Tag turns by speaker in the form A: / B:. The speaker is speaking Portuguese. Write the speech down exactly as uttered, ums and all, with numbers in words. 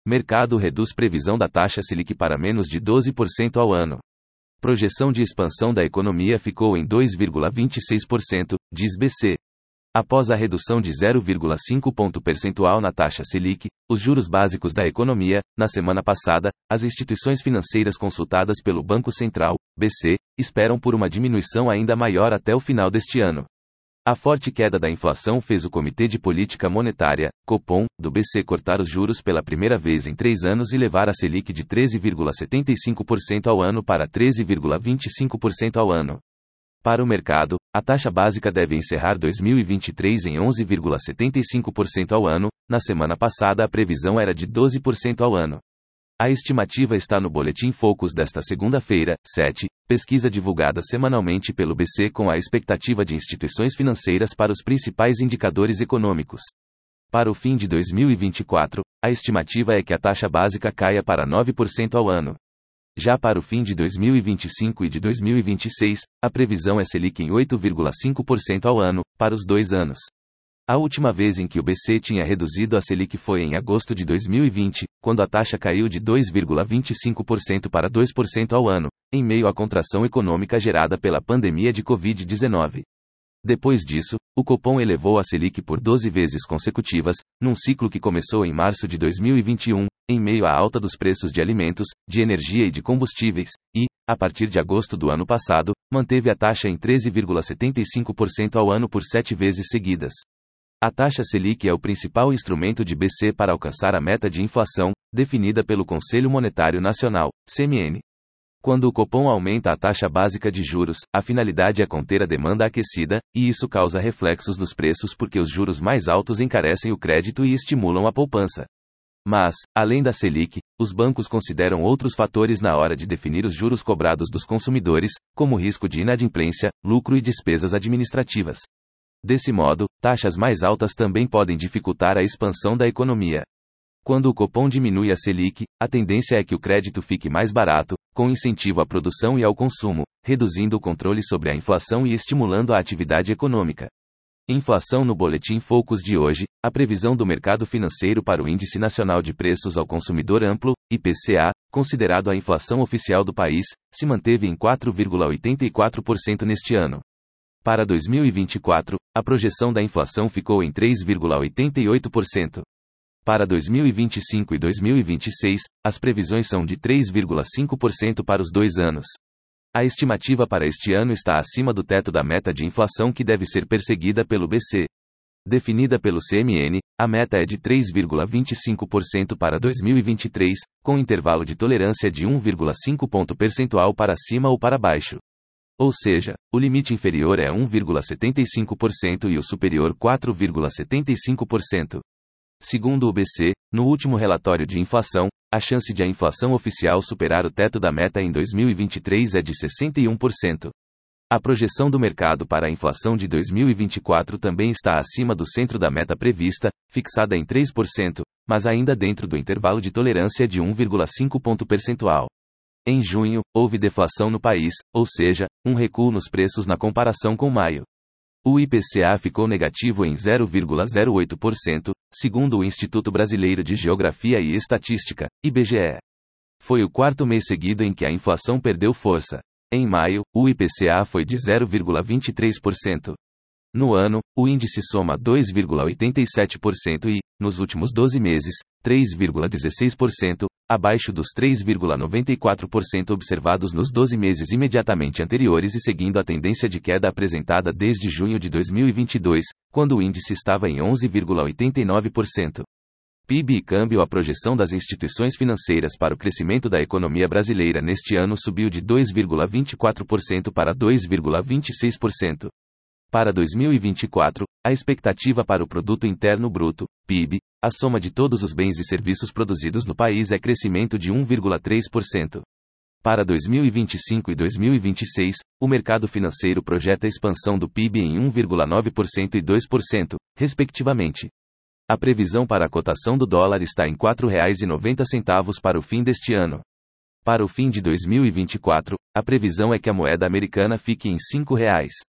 A: Mercado reduz previsão da taxa Selic para menos de doze por cento ao ano. Projeção de expansão da economia ficou em dois vírgula vinte e seis por cento, diz B C. Após a redução de zero vírgula cinco ponto percentual na taxa Selic, os juros básicos da economia, na semana passada, as instituições financeiras consultadas pelo Banco Central, B C, esperam por uma diminuição ainda maior até o final deste ano. A forte queda da inflação fez o Comitê de Política Monetária, Copom, do B C cortar os juros pela primeira vez em três anos e levar a Selic de treze vírgula setenta e cinco por cento ao ano para treze vírgula vinte e cinco por cento ao ano. Para o mercado, a taxa básica deve encerrar dois mil e vinte e três em onze vírgula setenta e cinco por cento ao ano, na semana passada a previsão era de doze por cento ao ano. A estimativa está no Boletim Focus desta segunda-feira, sete, pesquisa divulgada semanalmente pelo B C com a expectativa de instituições financeiras para os principais indicadores econômicos. Para o fim de dois mil e vinte e quatro, a estimativa é que a taxa básica caia para nove por cento ao ano. Já para o fim de dois mil e vinte e cinco e de dois mil e vinte e seis, a previsão é Selic em oito vírgula cinco por cento ao ano, para os dois anos. A última vez em que o B C tinha reduzido a Selic foi em agosto de dois mil e vinte, quando a taxa caiu de dois vírgula vinte e cinco por cento para dois por cento ao ano, em meio à contração econômica gerada pela pandemia de covid dezenove. Depois disso, o Copom elevou a Selic por doze vezes consecutivas, num ciclo que começou em março de dois mil e vinte e um, em meio à alta dos preços de alimentos, de energia e de combustíveis, e, a partir de agosto do ano passado, manteve a taxa em treze vírgula setenta e cinco por cento ao ano por sete vezes seguidas. A taxa Selic é o principal instrumento de B C para alcançar a meta de inflação, definida pelo Conselho Monetário Nacional, C M N. Quando o Copom aumenta a taxa básica de juros, a finalidade é conter a demanda aquecida, e isso causa reflexos nos preços porque os juros mais altos encarecem o crédito e estimulam a poupança. Mas, além da Selic, os bancos consideram outros fatores na hora de definir os juros cobrados dos consumidores, como risco de inadimplência, lucro e despesas administrativas. Desse modo, taxas mais altas também podem dificultar a expansão da economia. Quando o Copom diminui a Selic, a tendência é que o crédito fique mais barato, com incentivo à produção e ao consumo, reduzindo o controle sobre a inflação e estimulando a atividade econômica. Inflação no Boletim Focus de hoje, a previsão do mercado financeiro para o Índice Nacional de Preços ao Consumidor Amplo, I P C A, considerado a inflação oficial do país, se manteve em quatro vírgula oitenta e quatro por cento neste ano. Para dois mil e vinte e quatro, a projeção da inflação ficou em três vírgula oitenta e oito por cento. Para dois mil e vinte e cinco e dois mil e vinte e seis, as previsões são de três vírgula cinco por cento para os dois anos. A estimativa para este ano está acima do teto da meta de inflação que deve ser perseguida pelo B C. Definida pelo C M N, a meta é de três vírgula vinte e cinco por cento para dois mil e vinte e três, com intervalo de tolerância de um vírgula cinco ponto percentual para cima ou para baixo. Ou seja, o limite inferior é um vírgula setenta e cinco por cento e o superior quatro vírgula setenta e cinco por cento. Segundo o B C, no último relatório de inflação, a chance de a inflação oficial superar o teto da meta em dois mil e vinte e três é de sessenta e um por cento. A projeção do mercado para a inflação de dois mil e vinte e quatro também está acima do centro da meta prevista, fixada em três por cento, mas ainda dentro do intervalo de tolerância de um vírgula cinco ponto percentual. Em junho, houve deflação no país, ou seja, um recuo nos preços na comparação com maio. O I P C A ficou negativo em zero vírgula zero oito por cento, segundo o Instituto Brasileiro de Geografia e Estatística, I B G E. Foi o quarto mês seguido em que a inflação perdeu força. Em maio, o I P C A foi de zero vírgula vinte e três por cento. No ano, o índice soma dois vírgula oitenta e sete por cento e, nos últimos doze meses, três vírgula dezesseis por cento, abaixo dos três vírgula noventa e quatro por cento observados nos doze meses imediatamente anteriores e seguindo a tendência de queda apresentada desde junho de dois mil e vinte e dois, quando o índice estava em onze vírgula oitenta e nove por cento. P I B e câmbio. A projeção das instituições financeiras para o crescimento da economia brasileira neste ano subiu de dois vírgula vinte e quatro por cento para dois vírgula vinte e seis por cento. Para dois mil e vinte e quatro, a expectativa para o Produto Interno Bruto, P I B, a soma de todos os bens e serviços produzidos no país é crescimento de um vírgula três por cento. Para dois mil e vinte e cinco e dois mil e vinte e seis, o mercado financeiro projeta a expansão do P I B em um vírgula nove por cento e dois por cento, respectivamente. A previsão para a cotação do dólar está em quatro reais e noventa centavos para o fim deste ano. Para o fim de dois mil e vinte e quatro, a previsão é que a moeda americana fique em cinco reais.